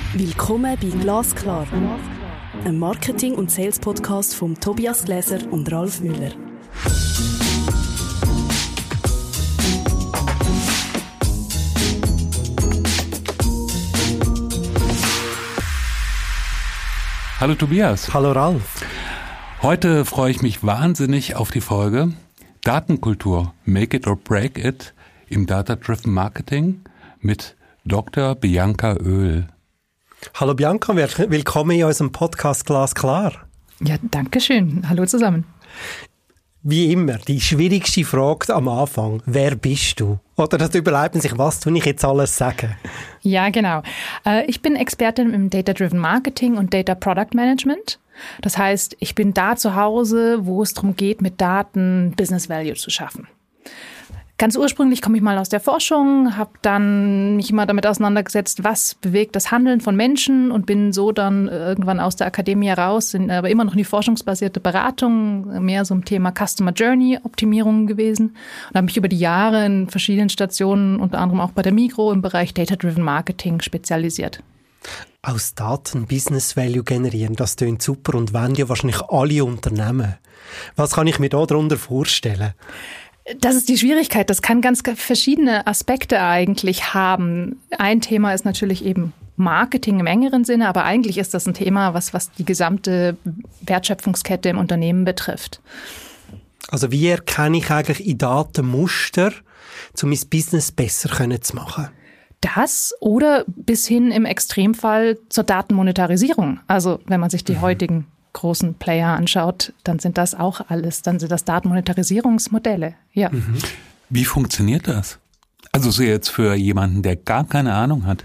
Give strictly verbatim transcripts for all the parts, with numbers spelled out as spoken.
Willkommen bei Glasklar, einem Marketing- und Sales-Podcast von Tobias Gläser und Ralf Müller. Hallo Tobias. Hallo Ralf. Heute freue ich mich wahnsinnig auf die Folge Datenkultur, Make it or Break it im Data-Driven Marketing mit Doktor Bianca Oehl. Hallo Bianca, willkommen in unserem Podcast Glasklar. Ja, danke schön. Hallo zusammen. Wie immer, die schwierigste Frage am Anfang, wer bist du? Oder das überlegt man sich, was tue ich jetzt alles sagen? Ja, genau. Ich bin Expertin im Data-Driven Marketing und Data Product Management. Das heißt, ich bin da zu Hause, wo es darum geht, mit Daten Business Value zu schaffen. Ganz ursprünglich komme ich mal aus der Forschung, habe dann mich immer damit auseinandergesetzt, was bewegt das Handeln von Menschen und bin so dann irgendwann aus der Akademie raus, sind aber immer noch in die forschungsbasierte Beratung, mehr so im Thema Customer Journey Optimierung gewesen und habe mich über die Jahre in verschiedenen Stationen, unter anderem auch bei der Migros, im Bereich Data-Driven Marketing spezialisiert. Aus Daten Business Value generieren, das klingt super und wollen ja wahrscheinlich alle Unternehmen. Was kann ich mir da darunter vorstellen? Das ist die Schwierigkeit. Das kann ganz verschiedene Aspekte eigentlich haben. Ein Thema ist natürlich eben Marketing im engeren Sinne, aber eigentlich ist das ein Thema, was, was die gesamte Wertschöpfungskette im Unternehmen betrifft. Also wie erkenne ich eigentlich in Daten Muster, um mein Business besser zu machen? Das oder bis hin im Extremfall zur Datenmonetarisierung. Also wenn man sich die mhm. heutigen großen Player anschaut, dann sind das auch alles, dann sind das Datenmonetarisierungsmodelle. Ja. Mhm. Wie funktioniert das? Also so jetzt für jemanden, der gar keine Ahnung hat.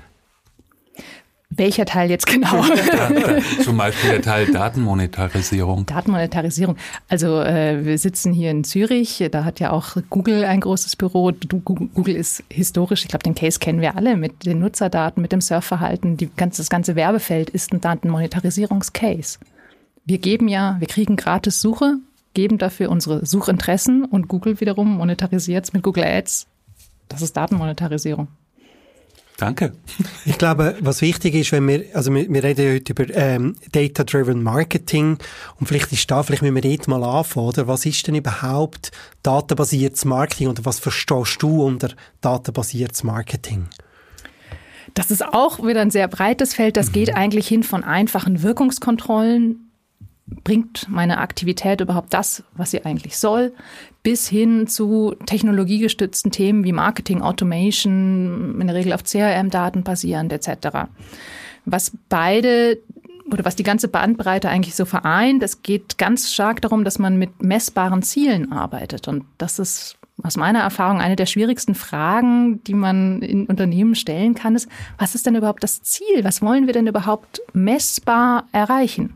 Welcher Teil jetzt genau? Ja, zum Beispiel der Teil Datenmonetarisierung. Datenmonetarisierung. Also äh, wir sitzen hier in Zürich, da hat ja auch Google ein großes Büro. Google ist historisch, ich glaube, den Case kennen wir alle mit den Nutzerdaten, mit dem Surfverhalten. Die ganze, das ganze Werbefeld ist ein Datenmonetarisierungscase. Wir geben ja, wir kriegen gratis Suche, geben dafür unsere Suchinteressen und Google wiederum monetarisiert es mit Google Ads. Das ist Datenmonetarisierung. Danke. Ich glaube, was wichtig ist, wenn wir, also wir, wir reden heute über ähm, Data-Driven Marketing und vielleicht ist da, vielleicht müssen wir dort mal anfangen, oder? Was ist denn überhaupt datenbasiertes Marketing oder was verstehst du unter datenbasiertes Marketing? Das ist auch wieder ein sehr breites Feld. Das geht eigentlich hin von einfachen Wirkungskontrollen. Bringt meine Aktivität überhaupt das, was sie eigentlich soll, bis hin zu technologiegestützten Themen wie Marketing, Automation, in der Regel auf C R M-Daten basierend et cetera. Was beide oder was die ganze Bandbreite eigentlich so vereint, es geht ganz stark darum, dass man mit messbaren Zielen arbeitet. Und das ist aus meiner Erfahrung eine der schwierigsten Fragen, die man in Unternehmen stellen kann, ist, was ist denn überhaupt das Ziel? Was wollen wir denn überhaupt messbar erreichen?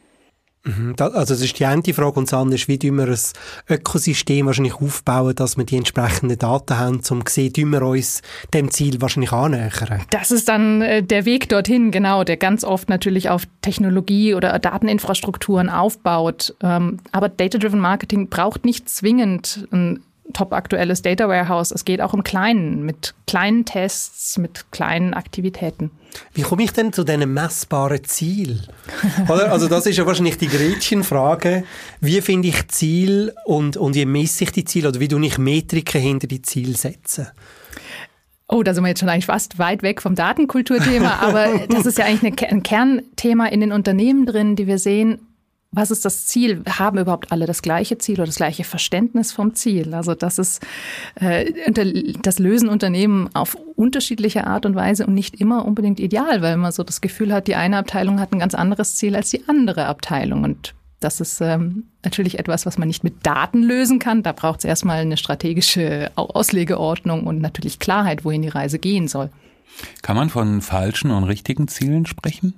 Also das ist die eine Frage und das andere ist, wie wir ein Ökosystem wahrscheinlich aufbauen, dass wir die entsprechenden Daten haben, um zu sehen, wie wir uns dem Ziel wahrscheinlich annähern. Das ist dann äh, der Weg dorthin, genau, der ganz oft natürlich auf Technologie oder Dateninfrastrukturen aufbaut. Ähm, aber Data-Driven Marketing braucht nicht zwingend ein top-aktuelles Data Warehouse. Es geht auch im Kleinen, mit kleinen Tests, mit kleinen Aktivitäten. Wie komme ich denn zu diesen messbaren Zielen? Also das ist ja wahrscheinlich die Gretchenfrage. Wie finde ich Ziel und, und wie messe ich die Ziele oder wie tue ich Metriken hinter die Ziele setzen? Oh, da sind wir jetzt schon eigentlich fast weit weg vom Datenkulturthema, aber das ist ja eigentlich ein Kernthema in den Unternehmen drin, die wir sehen. Was ist das Ziel? Haben überhaupt alle das gleiche Ziel oder das gleiche Verständnis vom Ziel? Also das ist, äh, das lösen Unternehmen auf unterschiedliche Art und Weise und nicht immer unbedingt ideal, weil man so das Gefühl hat, die eine Abteilung hat ein ganz anderes Ziel als die andere Abteilung. Und das ist ähm, natürlich etwas, was man nicht mit Daten lösen kann. Da braucht es erstmal eine strategische Auslegeordnung und natürlich Klarheit, wohin die Reise gehen soll. Kann man von falschen und richtigen Zielen sprechen?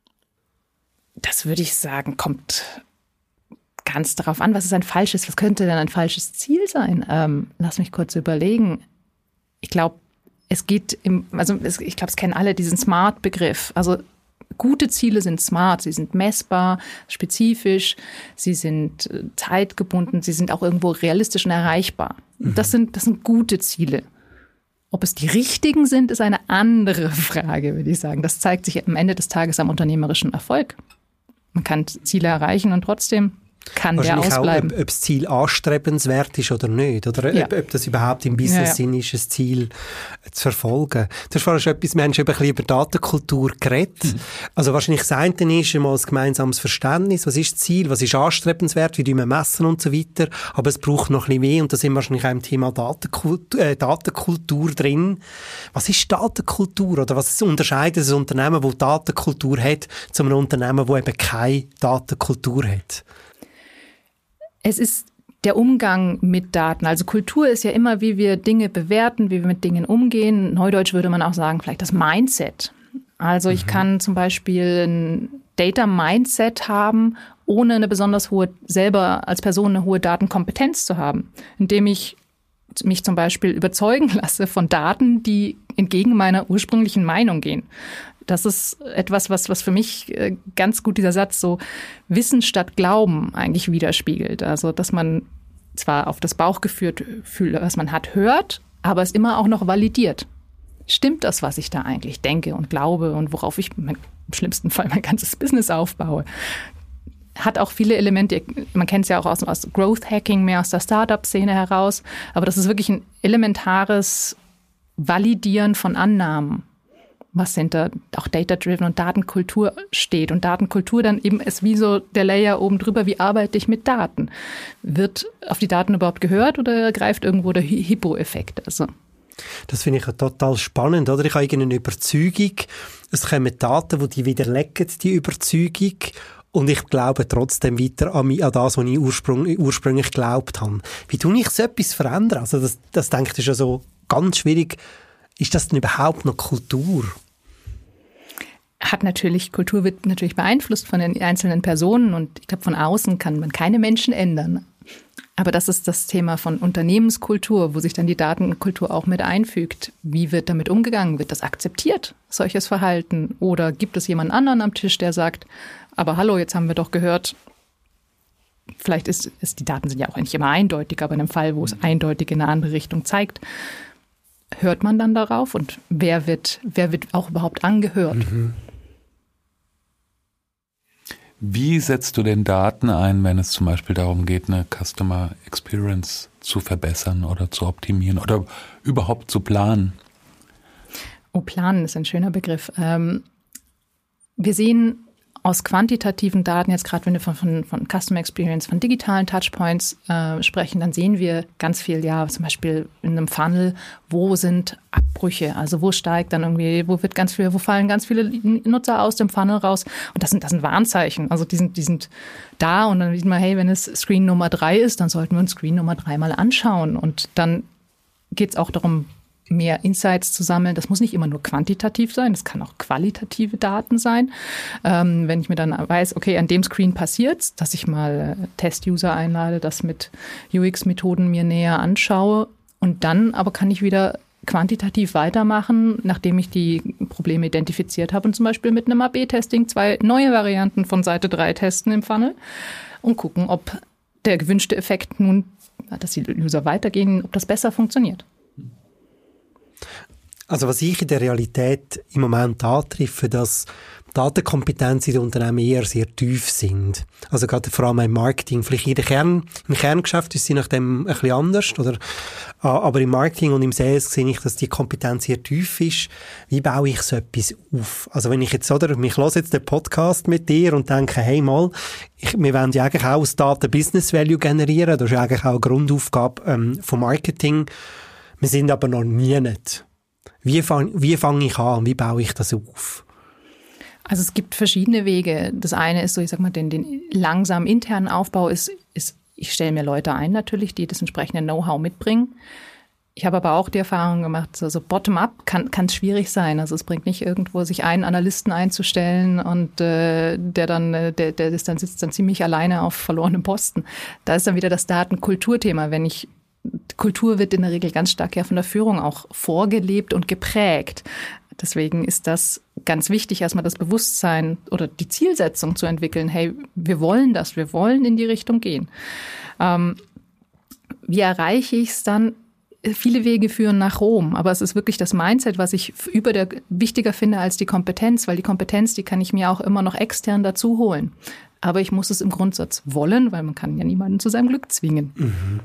Das würde ich sagen, kommt ganz darauf an, was ist ein falsches, was könnte denn ein falsches Ziel sein? Ähm, lass mich kurz überlegen. Ich glaube, es geht im, also es, ich glaube, es kennen alle diesen Smart-Begriff. Also gute Ziele sind smart, sie sind messbar, spezifisch, sie sind zeitgebunden, sie sind auch irgendwo realistisch und erreichbar. Mhm. Das sind, das sind gute Ziele. Ob es die richtigen sind, ist eine andere Frage, würde ich sagen. Das zeigt sich am Ende des Tages am unternehmerischen Erfolg. Man kann Ziele erreichen und trotzdem kann der ausbleiben. Auch, ob, ob das Ziel anstrebenswert ist oder nicht. Oder ja. ob, ob das überhaupt im Business-Sinn ja, ja. ist, ein Ziel zu verfolgen. Du hast vorhin schon etwas, wir haben schon ein bisschen über Datenkultur geredet. Mhm. Also wahrscheinlich das eine ist einmal ein gemeinsames Verständnis. Was ist das Ziel? Was ist anstrebenswert? Wie tun wir messen und so weiter? Aber es braucht noch ein bisschen mehr und da sind wir wahrscheinlich auch im Thema Datenkultur, äh, Datenkultur drin. Was ist Datenkultur? Oder was unterscheidet ein Unternehmen, das Datenkultur hat, zu einem Unternehmen, das eben keine Datenkultur hat? Es ist der Umgang mit Daten. Also Kultur ist ja immer, wie wir Dinge bewerten, wie wir mit Dingen umgehen. Neudeutsch würde man auch sagen, vielleicht das Mindset. Also ich mhm. kann zum Beispiel ein Data-Mindset haben, ohne eine besonders hohe, selber als Person eine hohe Datenkompetenz zu haben, indem ich mich zum Beispiel überzeugen lasse von Daten, die entgegen meiner ursprünglichen Meinung gehen. Das ist etwas, was, was für mich ganz gut dieser Satz so Wissen statt Glauben eigentlich widerspiegelt. Also, dass man zwar auf das Bauchgefühl, was man hat, hört, aber es immer auch noch validiert. Stimmt das, was ich da eigentlich denke und glaube und worauf ich im schlimmsten Fall mein ganzes Business aufbaue? Hat auch viele Elemente, man kennt es ja auch aus, aus Growth Hacking, mehr aus der Startup-Szene heraus, aber das ist wirklich ein elementares Validieren von Annahmen, was hinter auch Data-Driven und Datenkultur steht. Und Datenkultur dann eben ist wie so der Layer oben drüber, wie arbeite ich mit Daten? Wird auf die Daten überhaupt gehört oder greift irgendwo der Hippo-Effekt? Also das finde ich total spannend, oder? Ich habe irgendeine Überzeugung, es kommen Daten, die die widerlegen, die Überzeugung. Und ich glaube trotzdem weiter an, mich, an das, was ich ursprünglich, ursprünglich geglaubt habe. Wie tue ich so etwas verändern? Also das, das denke ich, ist ja so ganz schwierig. Ist das denn überhaupt noch Kultur? Hat natürlich, Kultur wird natürlich beeinflusst von den einzelnen Personen und ich glaube, von außen kann man keine Menschen ändern. Aber das ist das Thema von Unternehmenskultur, wo sich dann die Datenkultur auch mit einfügt. Wie wird damit umgegangen? Wird das akzeptiert, solches Verhalten? Oder gibt es jemanden anderen am Tisch, der sagt, aber hallo, jetzt haben wir doch gehört, vielleicht ist, ist die Daten sind ja auch nicht immer eindeutig, aber in einem Fall, wo es eindeutig in eine andere Richtung zeigt, hört man dann darauf und wer wird, wer wird auch überhaupt angehört? Mhm. Wie setzt du denn Daten ein, wenn es zum Beispiel darum geht, eine Customer Experience zu verbessern oder zu optimieren oder überhaupt zu planen? Oh, planen ist ein schöner Begriff. Ähm, wir sehen aus quantitativen Daten, jetzt gerade wenn wir von, von, von Customer Experience, von digitalen Touchpoints äh, sprechen, dann sehen wir ganz viel, ja, zum Beispiel in einem Funnel, wo sind Abbrüche, also wo steigt dann irgendwie, wo wird ganz viel, wo fallen ganz viele Nutzer aus dem Funnel raus und das sind, das sind Warnzeichen, also die sind, die sind da und dann sieht man, hey, wenn es Screen Nummer drei ist, dann sollten wir uns Screen Nummer drei mal anschauen und dann geht es auch darum, mehr Insights zu sammeln. Das muss nicht immer nur quantitativ sein, das kann auch qualitative Daten sein. Ähm, wenn ich mir dann weiß, okay, an dem Screen passiert's, dass ich mal äh, Test-User einlade, das mit U X-Methoden mir näher anschaue und dann aber kann ich wieder quantitativ weitermachen, nachdem ich die Probleme identifiziert habe und zum Beispiel mit einem A B-Testing zwei neue Varianten von Seite drei testen im Funnel und gucken, ob der gewünschte Effekt nun, dass die User weitergehen, ob das besser funktioniert. Also was ich in der Realität im Moment antreffe, dass Datenkompetenz in den Unternehmen eher sehr tief sind. Also gerade vor allem im Marketing. Vielleicht in der Kern, im Kerngeschäft ist sie nach dem ein bisschen anders, oder? Aber im Marketing und im Sales sehe ich, dass die Kompetenz sehr tief ist. Wie baue ich so etwas auf? Also wenn ich jetzt, oder, mich höre jetzt den Podcast mit dir und denke, hey mal, ich, wir wollen ja eigentlich auch aus Daten Business Value generieren. Das ist eigentlich auch eine Grundaufgabe ähm, vom Marketing. Wir sind aber noch nie nicht. Wie fange wie fang ich an? Wie baue ich das auf? Also es gibt verschiedene Wege. Das eine ist so, ich sag mal, den, den langsamen internen Aufbau ist, ist, ich stelle mir Leute ein natürlich, die das entsprechende Know-how mitbringen. Ich habe aber auch die Erfahrung gemacht, so, so bottom-up kann kann es schwierig sein. Also es bringt nicht irgendwo, sich einen Analysten einzustellen und äh, der dann, der, der ist dann sitzt dann ziemlich alleine auf verlorenem Posten. Da ist dann wieder das Datenkulturthema. Wenn ich Kultur wird in der Regel ganz stark ja von der Führung auch vorgelebt und geprägt. Deswegen ist das ganz wichtig, erstmal das Bewusstsein oder die Zielsetzung zu entwickeln. Hey, wir wollen das, wir wollen in die Richtung gehen. Ähm, wie erreiche ich es dann? viele Wege führen nach Rom, aber es ist wirklich das Mindset, was ich über der wichtiger finde als die Kompetenz, weil die Kompetenz, die kann ich mir auch immer noch extern dazu holen. Aber ich muss es im Grundsatz wollen, weil man kann ja niemanden zu seinem Glück zwingen. Mhm.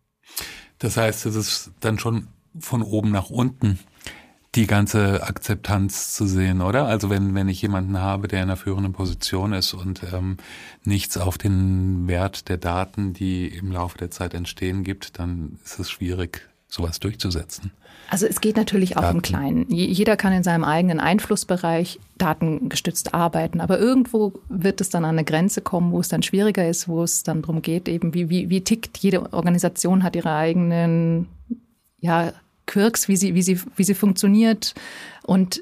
Das heißt, es ist dann schon von oben nach unten die ganze Akzeptanz zu sehen, oder? Also wenn wenn ich jemanden habe, der in einer führenden Position ist und ähm, nichts auf den Wert der Daten, die im Laufe der Zeit entstehen, gibt, dann ist es schwierig, sowas durchzusetzen. Also es geht natürlich auch Daten. Im Kleinen. Jeder kann in seinem eigenen Einflussbereich datengestützt arbeiten, aber irgendwo wird es dann an eine Grenze kommen, wo es dann schwieriger ist, wo es dann darum geht, eben wie wie wie tickt jede Organisation, hat ihre eigenen, ja, Quirks, wie sie, wie sie, wie sie funktioniert. Und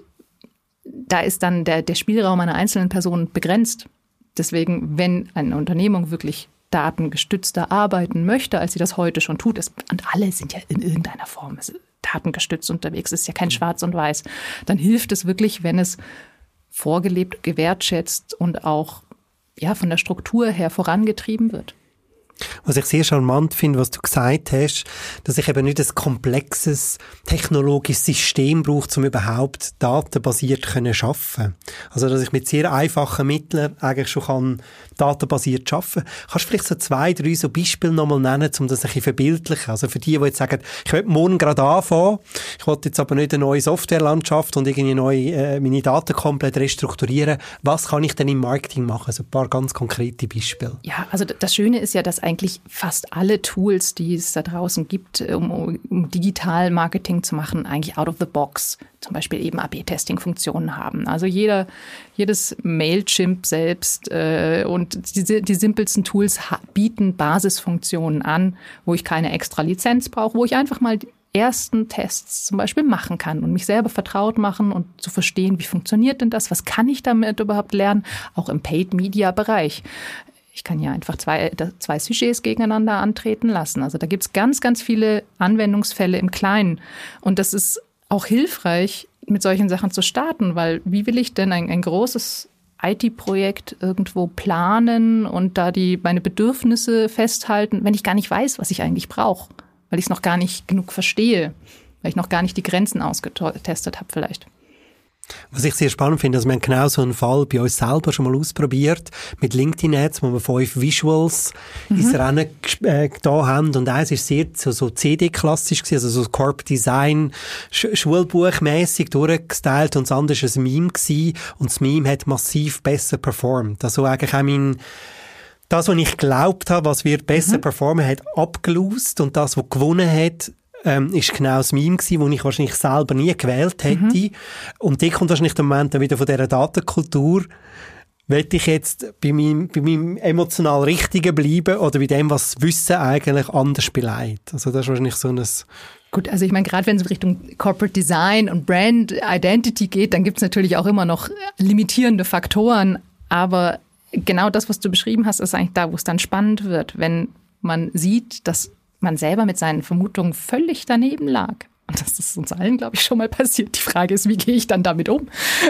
da ist dann der, der Spielraum einer einzelnen Person begrenzt. Deswegen, wenn eine Unternehmung wirklich datengestützter arbeiten möchte, als sie das heute schon tut, ist, und alle sind ja in irgendeiner Form datengestützt unterwegs, ist ja kein Schwarz und Weiß, dann hilft es wirklich, wenn es vorgelebt, gewertschätzt und auch ja, von der Struktur her vorangetrieben wird. Was ich sehr charmant finde, was du gesagt hast, dass ich eben nicht ein komplexes technologisches System brauche, um überhaupt datenbasiert können schaffen. Also, dass ich mit sehr einfachen Mitteln eigentlich schon kann datenbasiert schaffen. Kannst du vielleicht so zwei, drei so Beispiele nochmal nennen, um das ein bisschen verbildlichen? Also für die, die jetzt sagen, ich will morgen gerade anfangen, ich will jetzt aber nicht eine neue Softwarelandschaft und irgendwie neu äh, meine Daten komplett restrukturieren. Was kann ich denn im Marketing machen? Also ein paar ganz konkrete Beispiele. Ja, also das Schöne ist ja, dass eigentlich fast alle Tools, die es da draußen gibt, um, um digital Marketing zu machen, eigentlich out of the box zum Beispiel eben A B Testing-Funktionen haben. Also jeder, jedes Mailchimp selbst äh, und die, die simpelsten Tools ha- bieten Basisfunktionen an, wo ich keine extra Lizenz brauche, wo ich einfach mal die ersten Tests zum Beispiel machen kann und mich selber vertraut machen und zu verstehen, wie funktioniert denn das, was kann ich damit überhaupt lernen, auch im Paid-Media-Bereich. Ich kann ja einfach zwei, zwei Sujets gegeneinander antreten lassen. Also da gibt's ganz, ganz viele Anwendungsfälle im Kleinen. Und das ist auch hilfreich, mit solchen Sachen zu starten, weil wie will ich denn ein, ein großes I T-Projekt irgendwo planen und da die meine Bedürfnisse festhalten, wenn ich gar nicht weiß, was ich eigentlich brauche, weil ich es noch gar nicht genug verstehe, weil ich noch gar nicht die Grenzen ausgetestet habe vielleicht. Was ich sehr spannend finde, also wir haben genau so einen Fall bei uns selber schon mal ausprobiert, mit LinkedIn-Ads, wo wir fünf Visuals mhm. ins Rennen äh, da haben. Und eins ist sehr so, so C D-klassisch gewesen, also so Corp Design, Sch- Schulbuchmässig durchgestylt. Und das andere war ein Meme gewesen. Und das Meme hat massiv besser performt. Also eigentlich auch mein, das, was ich geglaubt habe, was wird besser mhm. performen, hat abgelost. Und das, was gewonnen hat, Ähm, ist genau das Meme gewesen, das ich wahrscheinlich selber nie gewählt hätte. Mhm. Und da kommt wahrscheinlich der Moment dann wieder von dieser Datenkultur. Will ich jetzt bei meinem, bei meinem emotional Richtigen bleiben oder bei dem, was das Wissen eigentlich anders beleidigt? Also das ist wahrscheinlich so ein... Gut, also ich meine, gerade wenn es in Richtung Corporate Design und Brand Identity geht, dann gibt es natürlich auch immer noch limitierende Faktoren. Aber genau das, was du beschrieben hast, ist eigentlich da, wo es dann spannend wird. Wenn man sieht, dass man selber mit seinen Vermutungen völlig daneben lag. Und das ist uns allen, glaube ich, schon mal passiert. Die Frage ist, wie gehe ich dann damit um?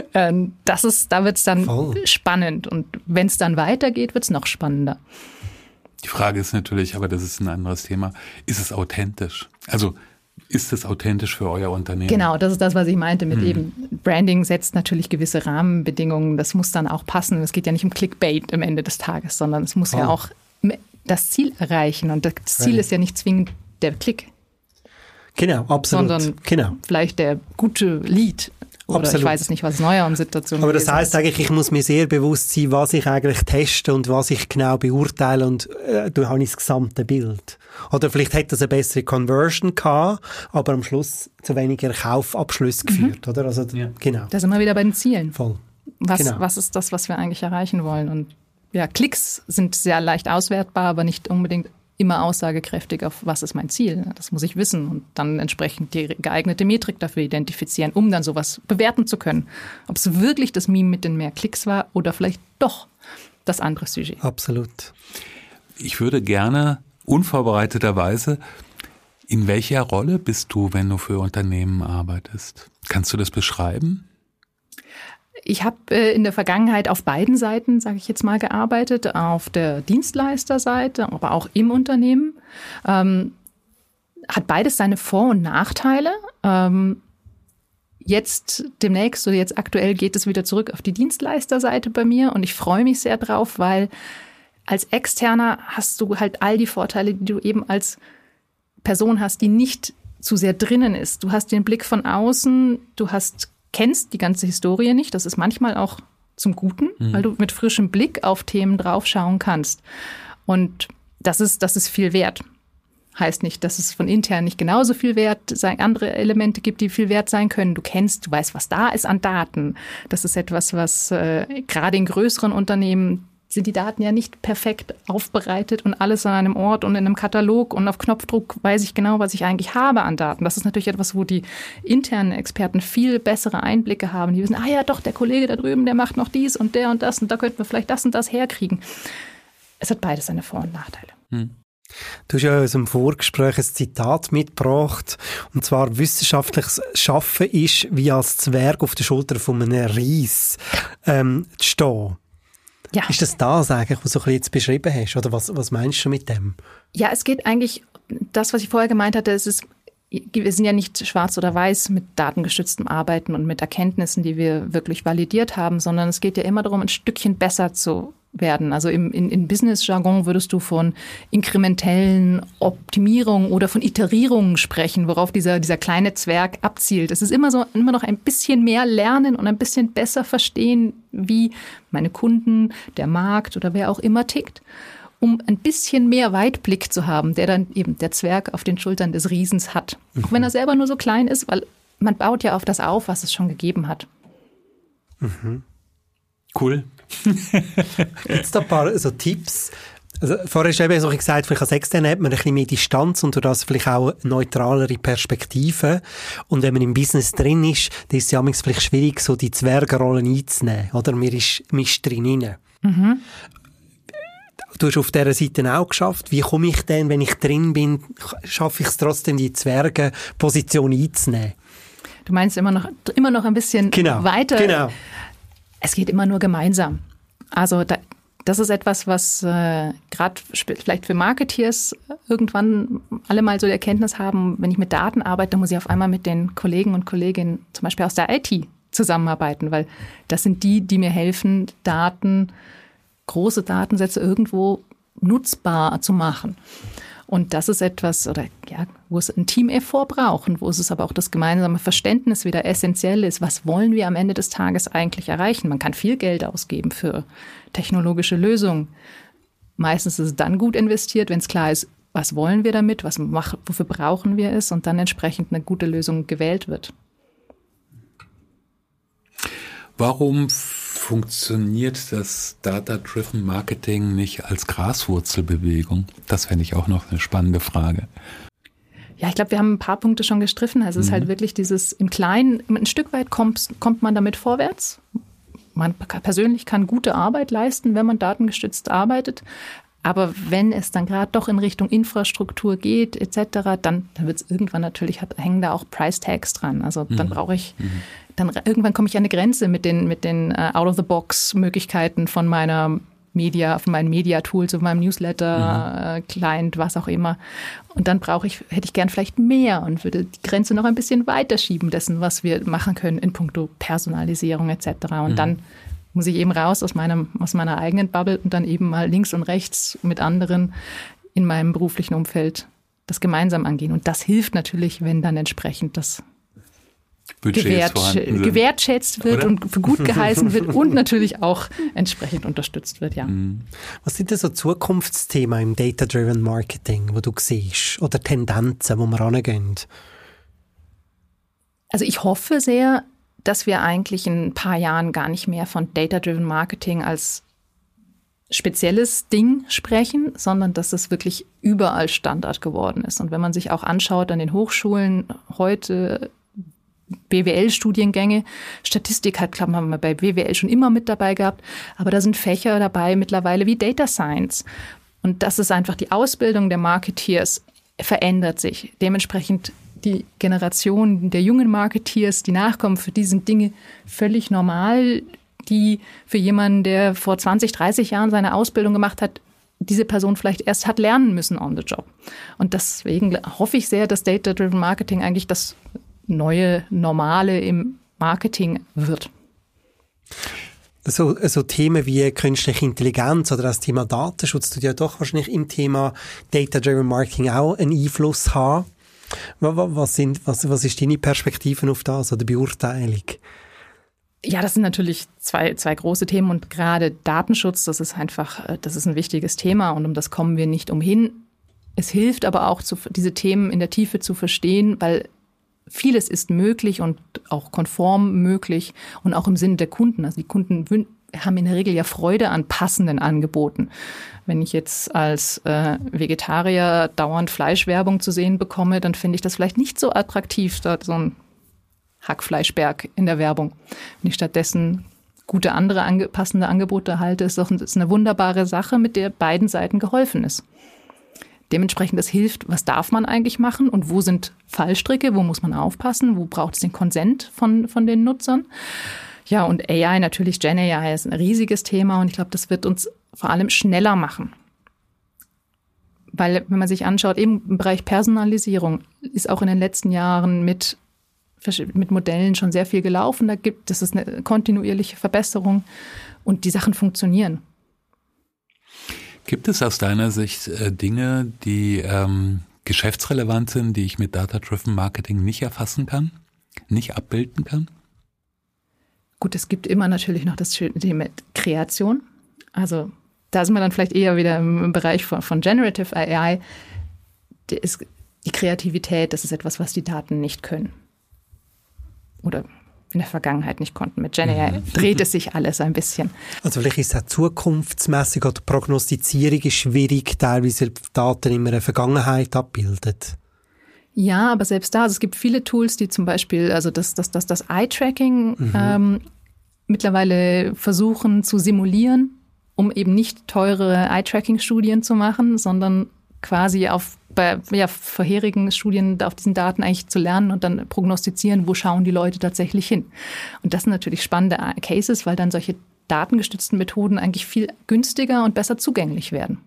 Das ist, da wird es dann Voll. spannend. Und wenn es dann weitergeht, wird es noch spannender. Die Frage ist natürlich, aber das ist ein anderes Thema, ist es authentisch? Also ist es authentisch für euer Unternehmen? Genau, das ist das, was ich meinte mit hm. eben Branding setzt natürlich gewisse Rahmenbedingungen. Das muss dann auch passen. Es geht ja nicht um Clickbait am Ende des Tages, sondern es muss oh. ja auch das Ziel erreichen. Und das Ziel right. ist ja nicht zwingend der Klick. Genau, absolut. Sondern genau. vielleicht der gute Lead. Oder absolut. Ich weiß es nicht, was neuer um Situation ist. Aber das heisst eigentlich, ich muss mir sehr bewusst sein, was ich eigentlich teste und was ich genau beurteile und äh, da habe ich das gesamte Bild. Oder vielleicht hätte das eine bessere Conversion gehabt, aber am Schluss zu weniger Kaufabschlüsse geführt, mhm. oder? Also, ja. genau. Da sind wir wieder bei den Zielen. Voll. Was, genau. was ist das, was wir eigentlich erreichen wollen? Und ja, Klicks sind sehr leicht auswertbar, aber nicht unbedingt immer aussagekräftig auf, was ist mein Ziel. Das muss ich wissen und dann entsprechend die geeignete Metrik dafür identifizieren, um dann sowas bewerten zu können. Ob es wirklich das Meme mit den mehr Klicks war oder vielleicht doch das andere Sujet. Absolut. Ich würde gerne unvorbereiteterweise, in welcher Rolle bist du, wenn du für Unternehmen arbeitest? Kannst du das beschreiben? Ich habe äh, in der Vergangenheit auf beiden Seiten, sage ich jetzt mal, gearbeitet, auf der Dienstleisterseite, aber auch im Unternehmen. Ähm, hat beides seine Vor- und Nachteile. Ähm, jetzt demnächst oder jetzt aktuell geht es wieder zurück auf die Dienstleisterseite bei mir und ich freue mich sehr drauf, weil als Externer hast du halt all die Vorteile, die du eben als Person hast, die nicht zu sehr drinnen ist. Du hast den Blick von außen, du hast, kennst die ganze Historie nicht. Das ist manchmal auch zum Guten, mhm. weil du mit frischem Blick auf Themen draufschauen kannst. Und das ist, das ist viel wert. Heißt nicht, dass es von intern nicht genauso viel wert sein, andere Elemente gibt, die viel wert sein können. Du kennst, du weißt, was da ist an Daten. Das ist etwas, was äh, gerade in größeren Unternehmen sind die Daten ja nicht perfekt aufbereitet und alles an einem Ort und in einem Katalog und auf Knopfdruck weiß ich genau, was ich eigentlich habe an Daten. Das ist natürlich etwas, wo die internen Experten viel bessere Einblicke haben. Die wissen, ah ja doch, der Kollege da drüben, der macht noch dies und der und das und da könnten wir vielleicht das und das herkriegen. Es hat beides seine Vor- und Nachteile. Hm. Du hast ja aus dem Vorgespräch ein Zitat mitgebracht, und zwar: wissenschaftliches Schaffen ist wie als Zwerg auf der Schulter von einem Ries ähm, zu stehen. Ja. Ist das das eigentlich, was du jetzt beschrieben hast? Oder was, was meinst du mit dem? Ja, es geht eigentlich, das, was ich vorher gemeint hatte, es ist, wir sind ja nicht schwarz oder weiß mit datengestütztem Arbeiten und mit Erkenntnissen, die wir wirklich validiert haben, sondern es geht ja immer darum, ein Stückchen besser zu werden. Also im, in, in Business-Jargon würdest du von inkrementellen Optimierungen oder von Iterierungen sprechen, worauf dieser, dieser kleine Zwerg abzielt. Es ist immer so, immer noch ein bisschen mehr lernen und ein bisschen besser verstehen, wie meine Kunden, der Markt oder wer auch immer tickt, um ein bisschen mehr Weitblick zu haben, der dann eben der Zwerg auf den Schultern des Riesens hat. Mhm. Auch wenn er selber nur so klein ist, weil man baut ja auf das auf, was es schon gegeben hat. Mhm. Cool. Jetzt ein paar so Tipps. Also, vorher hast du eben so gesagt, vielleicht als Externe hat man ein bisschen mehr Distanz und durch das vielleicht auch eine neutralere Perspektive. Und wenn man im Business drin ist, dann ist es ja manchmal vielleicht schwierig, so die Zwergenrollen einzunehmen. Oder man ist, man ist drin rein. Mhm. Du hast auf dieser Seite auch geschafft. Wie komme ich denn, wenn ich drin bin, schaffe ich es trotzdem, die Zwergenposition einzunehmen? Du meinst immer noch, immer noch ein bisschen genau, weiter. Genau. Es geht immer nur gemeinsam. Also da, das ist etwas, was äh, gerade vielleicht für Marketeers irgendwann alle mal so die Erkenntnis haben, wenn ich mit Daten arbeite, dann muss ich auf einmal mit den Kollegen und Kolleginnen zum Beispiel aus der I T zusammenarbeiten, weil das sind die, die mir helfen, Daten, große Datensätze irgendwo nutzbar zu machen. Und das ist etwas, oder ja, wo es ein Team-Effort braucht und wo es aber auch das gemeinsame Verständnis wieder essentiell ist. Was wollen wir am Ende des Tages eigentlich erreichen? Man kann viel Geld ausgeben für technologische Lösungen. Meistens ist es dann gut investiert, wenn es klar ist, was wollen wir damit, was machen, wofür brauchen wir es und dann entsprechend eine gute Lösung gewählt wird. Warum funktioniert das Data-Driven Marketing nicht als Graswurzelbewegung? Das fände ich auch noch eine spannende Frage. Ja, ich glaube, wir haben ein paar Punkte schon gestriffen. Also es mhm. ist halt wirklich dieses im Kleinen, ein Stück weit kommt, kommt man damit vorwärts. Man persönlich kann gute Arbeit leisten, wenn man datengestützt arbeitet. Aber wenn es dann gerade doch in Richtung Infrastruktur geht et cetera, dann, dann wird es irgendwann natürlich, hat, hängen da auch Price-Tags dran. Also dann mhm. brauche ich, mhm. dann irgendwann komme ich an eine Grenze mit den, mit den uh, Out-of-the-Box-Möglichkeiten von meiner Media, von meinen Media-Tools, von meinem Newsletter-Client, mhm. was auch immer. Und dann brauche ich, hätte ich gern vielleicht mehr und würde die Grenze noch ein bisschen weiter schieben dessen, was wir machen können in puncto Personalisierung et cetera. Und mhm. dann muss ich eben raus aus meinem, aus meiner eigenen Bubble und dann eben mal links und rechts mit anderen in meinem beruflichen Umfeld das gemeinsam angehen. Und das hilft natürlich, wenn dann entsprechend das gewährtsch- gewertschätzt wird, oder? Und für gut geheißen wird und natürlich auch entsprechend unterstützt wird, ja. Was sind denn so Zukunftsthemen im Data-Driven Marketing, wo du siehst? Oder Tendenzen, wo wir rangehen? Also ich hoffe sehr, dass wir eigentlich in ein paar Jahren gar nicht mehr von Data-Driven Marketing als spezielles Ding sprechen, sondern dass es wirklich überall Standard geworden ist. Und wenn man sich auch anschaut an den Hochschulen heute, B W L-Studiengänge, Statistik hat, glaube ich, bei B W L schon immer mit dabei gehabt, aber da sind Fächer dabei mittlerweile wie Data Science. Und das ist einfach die Ausbildung der Marketeers verändert sich. Dementsprechend die Generation der jungen Marketeers, die nachkommen, für die sind Dinge völlig normal, die für jemanden, der vor zwanzig, dreißig Jahren seine Ausbildung gemacht hat, diese Person vielleicht erst hat lernen müssen on the job. Und deswegen hoffe ich sehr, dass Data-Driven Marketing eigentlich das neue Normale im Marketing wird. So, so Themen wie künstliche Intelligenz oder das Thema Datenschutz tut ja doch wahrscheinlich im Thema Data-Driven Marketing auch einen Einfluss haben. Was, sind, was, was ist deine Perspektive auf das oder Beurteilung? Ja, das sind natürlich zwei, zwei große Themen und gerade Datenschutz, das ist einfach, das ist ein wichtiges Thema und um das kommen wir nicht umhin. Es hilft aber auch, zu, diese Themen in der Tiefe zu verstehen, weil vieles ist möglich und auch konform möglich und auch im Sinne der Kunden. Also die Kunden wün- haben in der Regel ja Freude an passenden Angeboten. Wenn ich jetzt als äh, Vegetarier dauernd Fleischwerbung zu sehen bekomme, dann finde ich das vielleicht nicht so attraktiv, da so ein Hackfleischberg in der Werbung. Wenn ich stattdessen gute andere ange- passende Angebote erhalte, ist doch ist eine wunderbare Sache, mit der beiden Seiten geholfen ist. Dementsprechend, das hilft, was darf man eigentlich machen und wo sind Fallstricke, wo muss man aufpassen, wo braucht es den Konsent von, von den Nutzern. Ja, und A I, natürlich Gen A I ist ein riesiges Thema und ich glaube, das wird uns vor allem schneller machen. Weil, wenn man sich anschaut, eben im Bereich Personalisierung ist auch in den letzten Jahren mit, mit Modellen schon sehr viel gelaufen. Da gibt es eine kontinuierliche Verbesserung und die Sachen funktionieren. Gibt es aus deiner Sicht äh, Dinge, die ähm, geschäftsrelevant sind, die ich mit Data-Driven Marketing nicht erfassen kann, nicht abbilden kann? Gut, es gibt immer natürlich noch das Thema Kreation. Also da sind wir dann vielleicht eher wieder im Bereich von, von Generative A I. Die, ist, die Kreativität, das ist etwas, was die Daten nicht können. Oder in der Vergangenheit nicht konnten. Mit Gen A I dreht es sich alles ein bisschen. Also vielleicht ist es auch zukunftsmässig oder die Prognostizierung ist schwierig, teilweise Daten immer eine Vergangenheit abbildet. Ja, aber selbst da, also es gibt viele Tools, die zum Beispiel, also das, das, das, das Eye-Tracking mhm. ähm, mittlerweile versuchen zu simulieren, um eben nicht teure Eye-Tracking-Studien zu machen, sondern quasi auf bei ja, vorherigen Studien auf diesen Daten eigentlich zu lernen und dann prognostizieren, wo schauen die Leute tatsächlich hin. Und das sind natürlich spannende Cases, weil dann solche datengestützten Methoden eigentlich viel günstiger und besser zugänglich werden.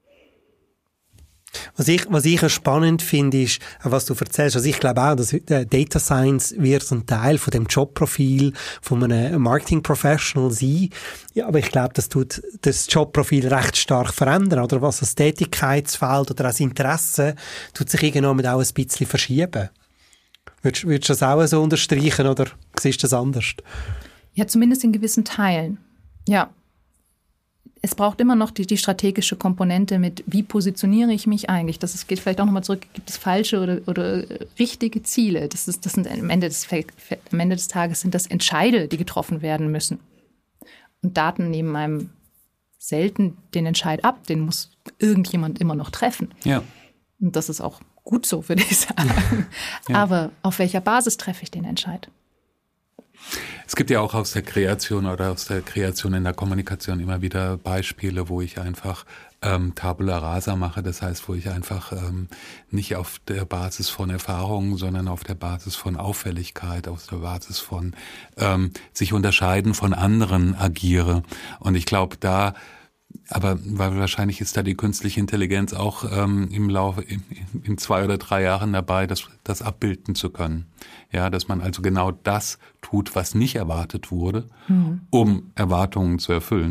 Was ich, was ich spannend finde, ist, was du erzählst. Also ich glaube auch, dass Data Science wird ein Teil von dem Jobprofil von einem Marketing Professional sein. Ja, aber ich glaube, das tut das Jobprofil recht stark verändern, oder? Was das Tätigkeitsfeld oder das Interesse tut sich irgendwann auch ein bisschen verschieben. Würdest, würdest du das auch so unterstreichen, oder siehst du das anders? Ja, zumindest in gewissen Teilen. Ja. Es braucht immer noch die, die strategische Komponente mit, wie positioniere ich mich eigentlich? Das ist, geht vielleicht auch nochmal zurück, gibt es falsche oder, oder richtige Ziele? Das, ist, das sind am Ende, des, am Ende des Tages sind das Entscheide, die getroffen werden müssen. Und Daten nehmen einem selten den Entscheid ab, den muss irgendjemand immer noch treffen. Ja. Und das ist auch gut so, würde ich sagen. Ja. Aber auf welcher Basis treffe ich den Entscheid? Es gibt ja auch aus der Kreation oder aus der Kreation in der Kommunikation immer wieder Beispiele, wo ich einfach ähm, Tabula rasa mache. Das heißt, wo ich einfach ähm, nicht auf der Basis von Erfahrungen, sondern auf der Basis von Auffälligkeit, auf der Basis von ähm, sich unterscheiden von anderen agiere. Und ich glaube, da aber weil wahrscheinlich ist da die künstliche Intelligenz auch ähm, im Laufe in, in zwei oder drei Jahren dabei, das, das abbilden zu können. Ja, dass man also genau das tut, was nicht erwartet wurde, mhm. um Erwartungen zu erfüllen.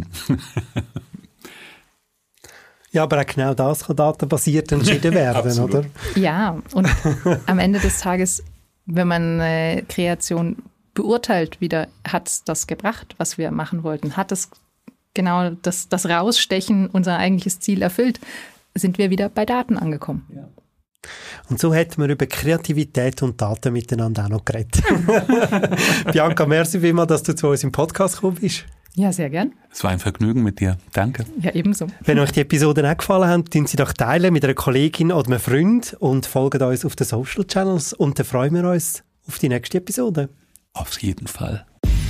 Ja, aber auch genau das kann datenbasiert entschieden werden, oder? Ja, und am Ende des Tages, wenn man äh, Kreation beurteilt, wieder hat es das gebracht, was wir machen wollten, hat es genau das, das Rausstechen, unser eigentliches Ziel erfüllt, sind wir wieder bei Daten angekommen. Ja. Und so hätten wir über Kreativität und Daten miteinander auch noch geredet. Bianca, merci vielmals, dass du zu uns im Podcast gekommen bist. Ja, sehr gern. Es war ein Vergnügen mit dir. Danke. Ja, ebenso. Wenn euch die Episoden auch gefallen haben, teilen sie doch teilen mit einer Kollegin oder einem Freund und folgen uns auf den Social Channels. Und dann freuen wir uns auf die nächste Episode. Auf jeden Fall.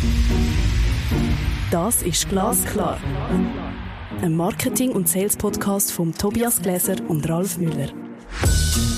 Das ist Glasklar. Ein Marketing- und Sales-Podcast von Tobias Gläser und Ralf Müller.